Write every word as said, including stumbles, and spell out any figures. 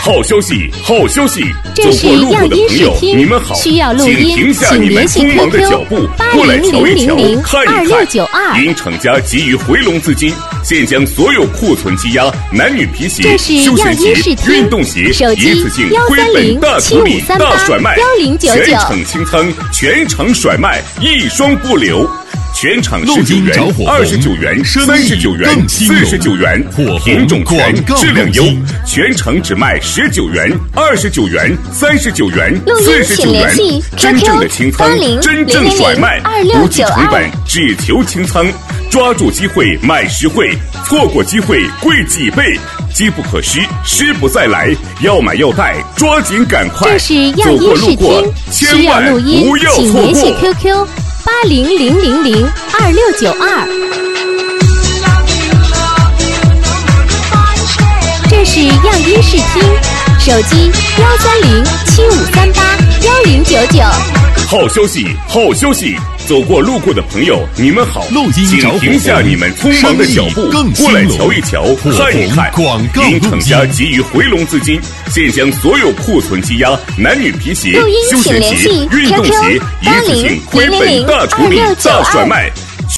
好消息，好消息！ 这是样音视听， 你们好， 需要录音， 请停下你们匆忙的脚步，过来瞧一瞧，看一看。因厂家急于回笼资金，现将所有库存积压男女皮鞋、休闲鞋、运动鞋一次性亏本大处理、大甩卖，全场清仓，全场甩卖，一双不留。全场十九元、二十九元、三十九元、四十九元，品种全，质量优。全场只卖十九元、二十九元、三十九元、四十九元。真正的清仓，真正甩卖，不计成本，只求清仓。抓住机会买实惠，错过机会贵几倍。机不可失，失不再来。要买要带，抓紧赶快。 这是样音视听，需要录音，请联系 Q Q。八零零零零二六九二，这是样音视听，手机幺三零七五三八幺零九九。 好消息，好消息！走过路过的朋友，你们好，请停下你们匆忙的脚步，过来瞧一瞧，看一看。因厂家急于回笼资金，现将所有库存积压男女皮鞋、休闲鞋、运动鞋一次性亏本大处理、大甩卖，